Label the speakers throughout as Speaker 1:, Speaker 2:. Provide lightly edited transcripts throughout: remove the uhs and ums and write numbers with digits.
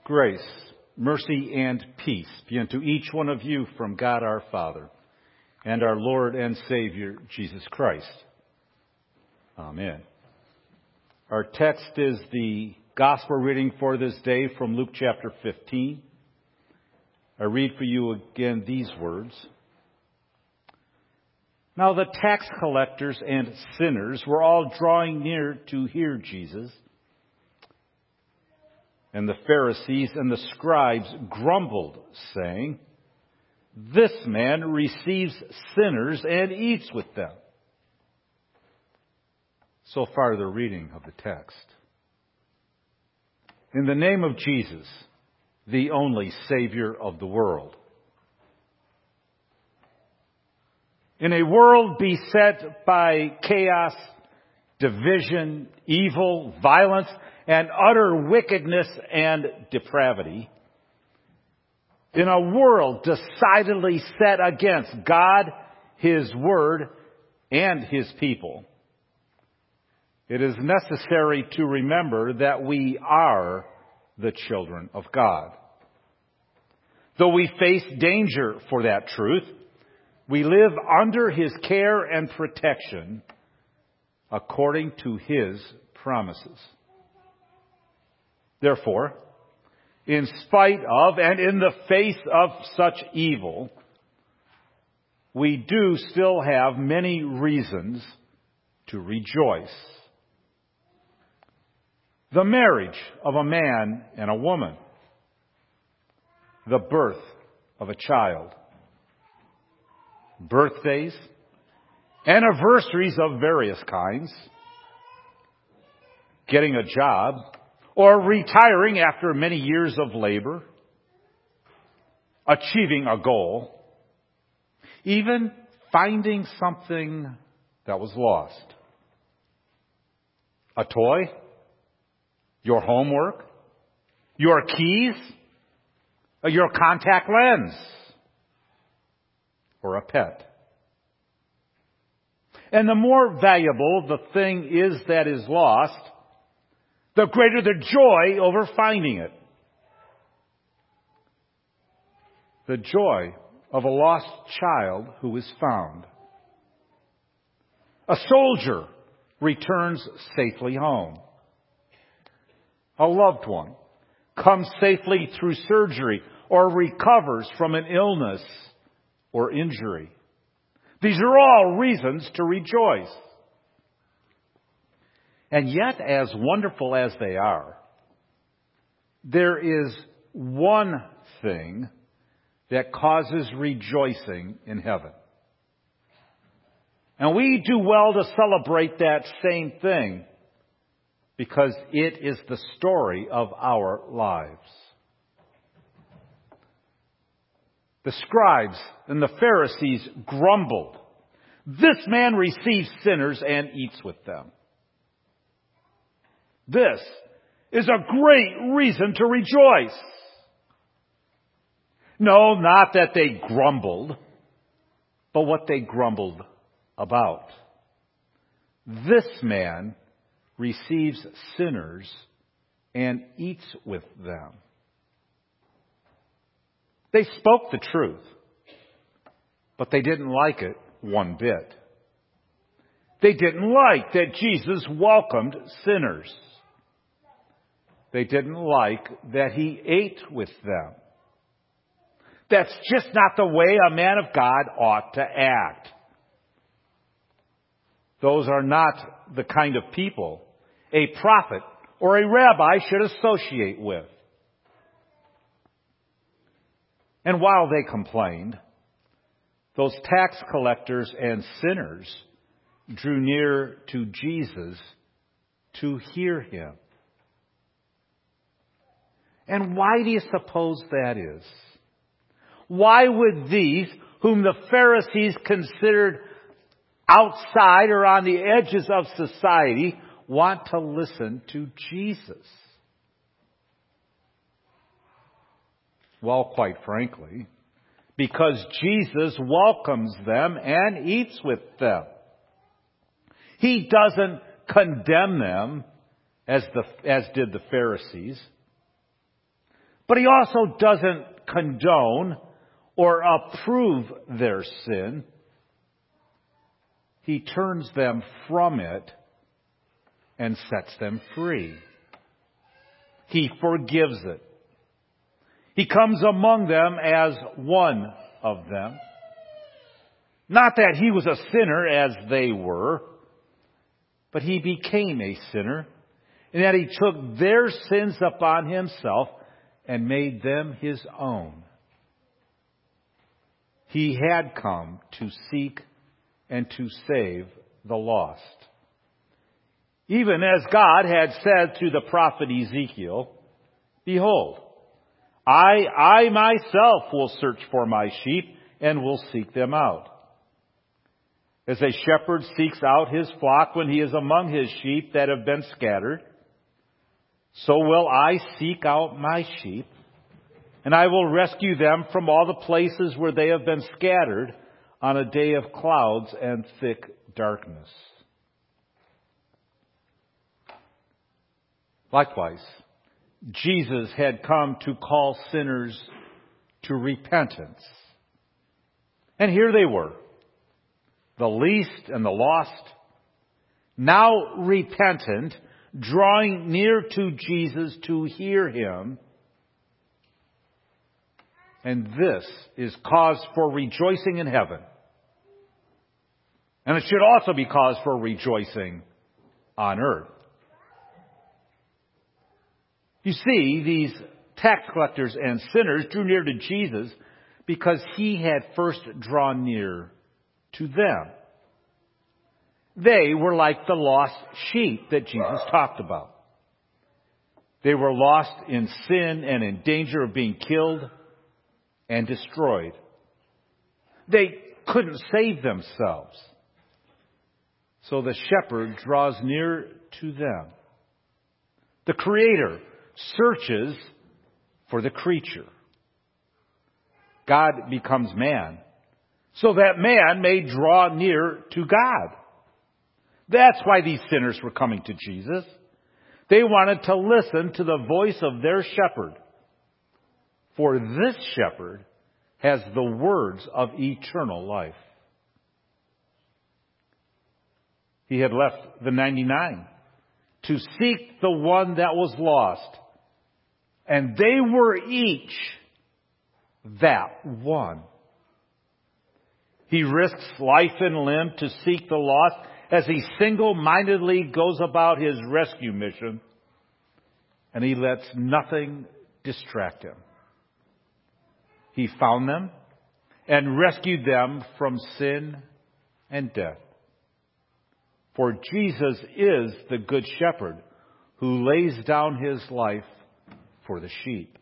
Speaker 1: Grace, mercy, and peace be unto each one of you from God our Father and our Lord and Savior, Jesus Christ. Amen. Our text is the gospel reading for this day from Luke chapter 15. I read for you again these words. Now the tax collectors and sinners were all drawing near to hear Jesus. And the Pharisees and the scribes grumbled, saying, "This man receives sinners and eats with them." So far the reading of the text. In the name of Jesus, the only Savior of the world. In a world beset by chaos, division, evil, violence, and utter wickedness and depravity, in a world decidedly set against God, His Word, and His people, it is necessary to remember that we are the children of God. Though we face danger for that truth, we live under His care and protection according to His promises. Therefore, in spite of and in the face of such evil, we do still have many reasons to rejoice. The marriage of a man and a woman. The birth of a child. Birthdays. Anniversaries of various kinds. Getting a job. Or retiring after many years of labor. Achieving a goal. Even finding something that was lost. A toy. Your homework. Your keys. Your contact lens. Or a pet. And the more valuable the thing is that is lost, the greater the joy over finding it. The joy of a lost child who is found. A soldier returns safely home. A loved one comes safely through surgery or recovers from an illness or injury. These are all reasons to rejoice. And yet, as wonderful as they are, there is one thing that causes rejoicing in heaven. And we do well to celebrate that same thing because it is the story of our lives. The scribes and the Pharisees grumbled. "This man receives sinners and eats with them." This is a great reason to rejoice. No, not that they grumbled, but what they grumbled about. This man receives sinners and eats with them. They spoke the truth, but they didn't like it one bit. They didn't like that Jesus welcomed sinners. They didn't like that He ate with them. That's just not the way a man of God ought to act. Those are not the kind of people a prophet or a rabbi should associate with. And while they complained, those tax collectors and sinners drew near to Jesus to hear Him. And why do you suppose that is? Why would these, whom the Pharisees considered outside or on the edges of society, want to listen to Jesus? Well, quite frankly, because Jesus welcomes them and eats with them. He doesn't condemn them as did the Pharisees. But He also doesn't condone or approve their sin. He turns them from it and sets them free. He forgives it. He comes among them as one of them. Not that He was a sinner as they were, but He became a sinner, and that He took their sins upon Himself and made them His own. He had come to seek and to save the lost. Even as God had said through the prophet Ezekiel, "Behold, I myself will search for my sheep and will seek them out. As a shepherd seeks out his flock when he is among his sheep that have been scattered, so will I seek out my sheep, and I will rescue them from all the places where they have been scattered on a day of clouds and thick darkness." Likewise, Jesus had come to call sinners to repentance. And here they were, the least and the lost, now repentant, drawing near to Jesus to hear Him. And this is cause for rejoicing in heaven. And it should also be cause for rejoicing on earth. You see, these tax collectors and sinners drew near to Jesus because He had first drawn near to them. They were like the lost sheep that Jesus talked about. They were lost in sin and in danger of being killed and destroyed. They couldn't save themselves. So the shepherd draws near to them. The Creator searches for the creature. God becomes man so that man may draw near to God. That's why these sinners were coming to Jesus. They wanted to listen to the voice of their shepherd. For this shepherd has the words of eternal life. He had left the 99 to seek the one that was lost. And they were each that one. He risks life and limb to seek the lost as he single-mindedly goes about his rescue mission. And he lets nothing distract him. He found them and rescued them from sin and death. For Jesus is the good shepherd who lays down His life for the sheep.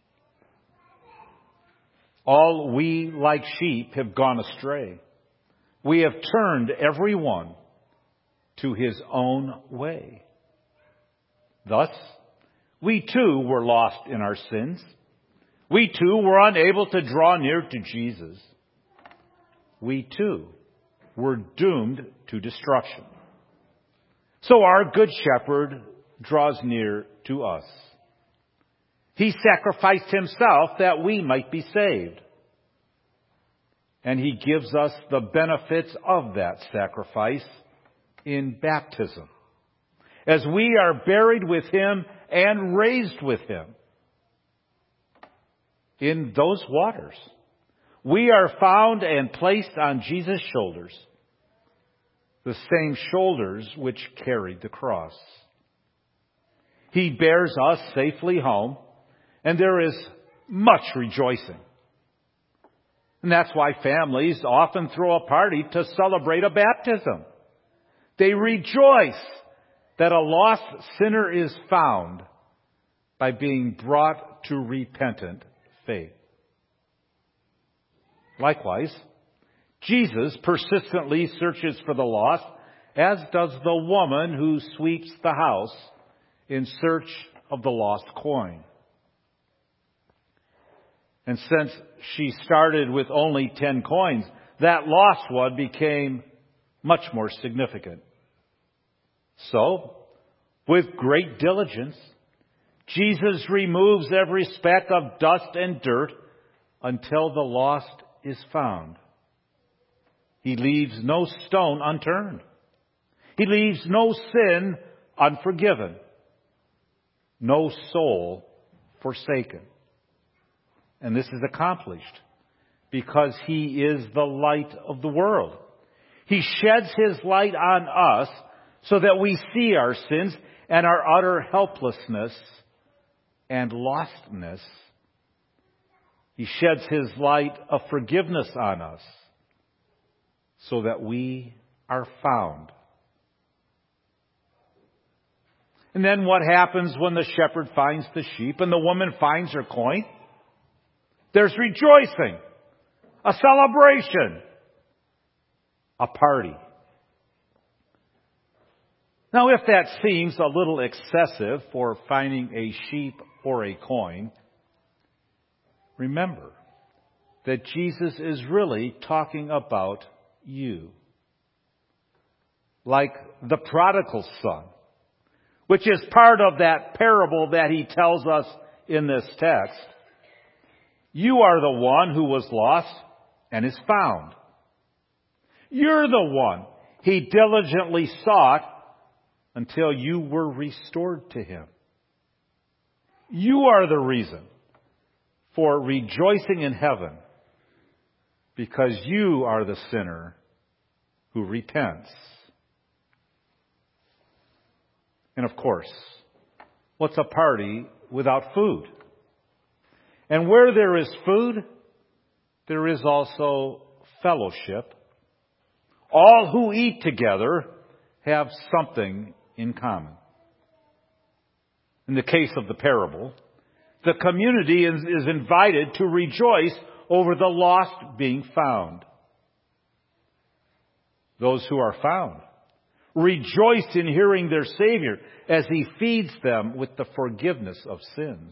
Speaker 1: All we, like sheep, have gone astray. We have turned every one to his own way. Thus, we too were lost in our sins. We too were unable to draw near to Jesus. We too were doomed to destruction. So our good shepherd draws near to us. He sacrificed Himself that we might be saved. And He gives us the benefits of that sacrifice in baptism, as we are buried with Him and raised with Him. In those waters, we are found and placed on Jesus' shoulders, the same shoulders which carried the cross. He bears us safely home, and there is much rejoicing. And that's why families often throw a party to celebrate a baptism. They rejoice that a lost sinner is found by being brought to repentant faith. Likewise, Jesus persistently searches for the lost, as does the woman who sweeps the house in search of the lost coin. And since she started with only 10 coins, that lost one became much more significant. So, with great diligence, Jesus removes every speck of dust and dirt until the lost is found. He leaves no stone unturned. He leaves no sin unforgiven, no soul forsaken. And this is accomplished because He is the light of the world. He sheds His light on us so that we see our sins and our utter helplessness and lostness. He sheds His light of forgiveness on us so that we are found. And then what happens when the shepherd finds the sheep and the woman finds her coin? There's rejoicing, a celebration, a party. Now, if that seems a little excessive for finding a sheep or a coin, remember that Jesus is really talking about you. Like the prodigal son, which is part of that parable that He tells us in this text. You are the one who was lost and is found. You're the one He diligently sought until you were restored to Him. You are the reason for rejoicing in heaven because you are the sinner who repents. And of course, what's a party without food? And where there is food, there is also fellowship. All who eat together have something in common. In the case of the parable, the community is invited to rejoice over the lost being found. Those who are found rejoice in hearing their Savior as He feeds them with the forgiveness of sins.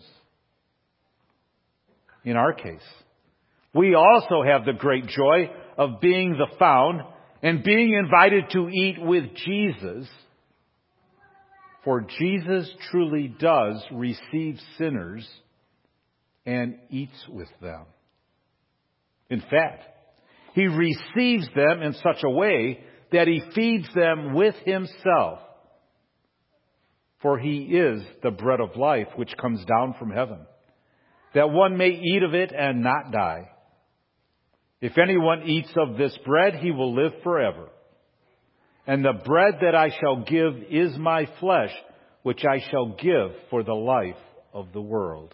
Speaker 1: In our case, we also have the great joy of being the found and being invited to eat with Jesus. For Jesus truly does receive sinners and eats with them. In fact, He receives them in such a way that He feeds them with Himself. For He is the bread of life which comes down from heaven, that one may eat of it and not die. If anyone eats of this bread, he will live forever. And the bread that I shall give is my flesh, which I shall give for the life of the world.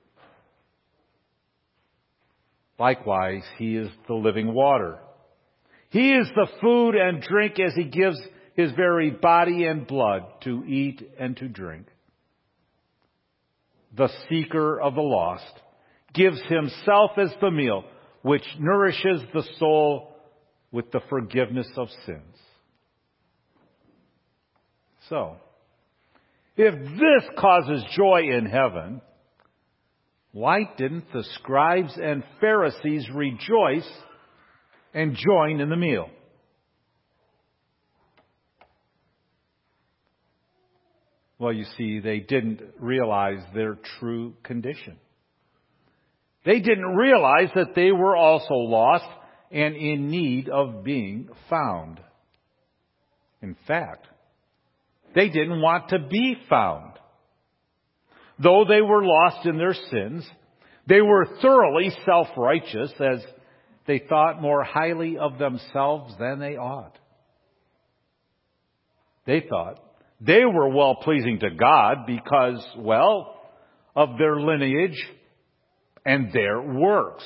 Speaker 1: Likewise, He is the living water. He is the food and drink as He gives His very body and blood to eat and to drink. The seeker of the lost gives Himself as the meal which nourishes the soul with the forgiveness of sins. So, if this causes joy in heaven, why didn't the scribes and Pharisees rejoice and join in the meal? Well, you see, they didn't realize their true condition. They didn't realize that they were also lost and in need of being found. In fact, they didn't want to be found. Though they were lost in their sins, they were thoroughly self-righteous as they thought more highly of themselves than they ought. They thought they were well-pleasing to God because, well, of their lineage and their works.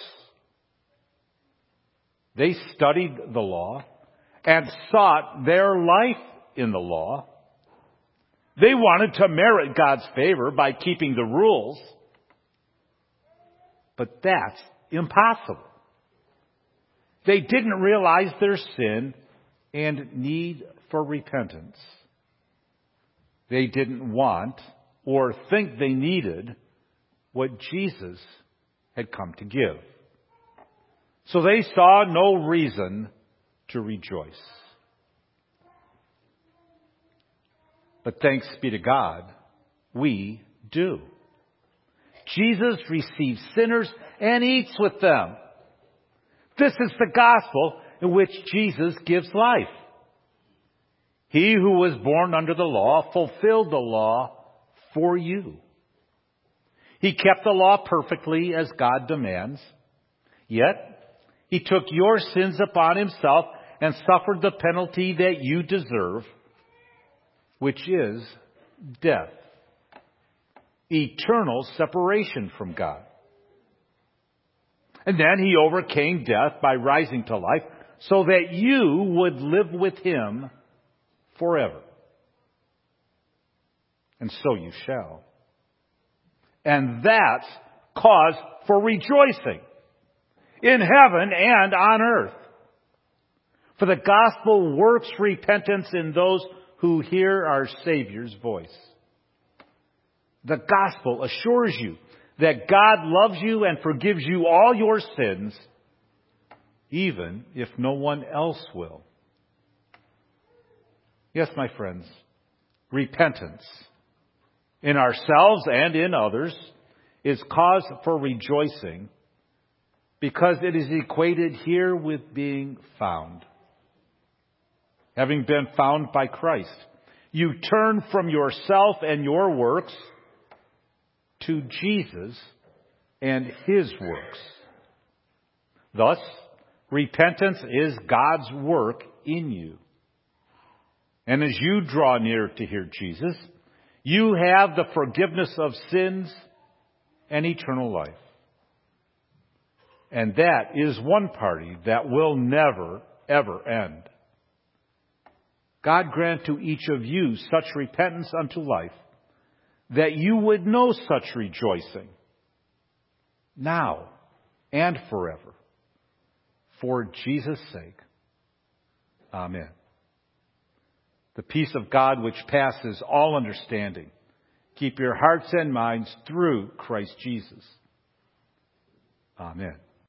Speaker 1: They studied the law and sought their life in the law. They wanted to merit God's favor by keeping the rules. But that's impossible. They didn't realize their sin and need for repentance. They didn't want or think they needed what Jesus had come to give. So they saw no reason to rejoice. But thanks be to God, we do. Jesus receives sinners and eats with them. This is the gospel in which Jesus gives life. He who was born under the law fulfilled the law for you. He kept the law perfectly as God demands. Yet, He took your sins upon Himself and suffered the penalty that you deserve, which is death. Eternal separation from God. And then He overcame death by rising to life so that you would live with Him forever. And so you shall. And that's cause for rejoicing in heaven and on earth. For the gospel works repentance in those who hear our Savior's voice. The gospel assures you that God loves you and forgives you all your sins, even if no one else will. Yes, my friends, repentance in ourselves and in others is cause for rejoicing because it is equated here with being found. Having been found by Christ, you turn from yourself and your works to Jesus and His works. Thus, repentance is God's work in you. And as you draw near to hear Jesus, you have the forgiveness of sins and eternal life. And that is one party that will never, ever end. God grant to each of you such repentance unto life, that you would know such rejoicing, now and forever, for Jesus' sake. Amen. The peace of God which passes all understanding, keep your hearts and minds through Christ Jesus. Amen.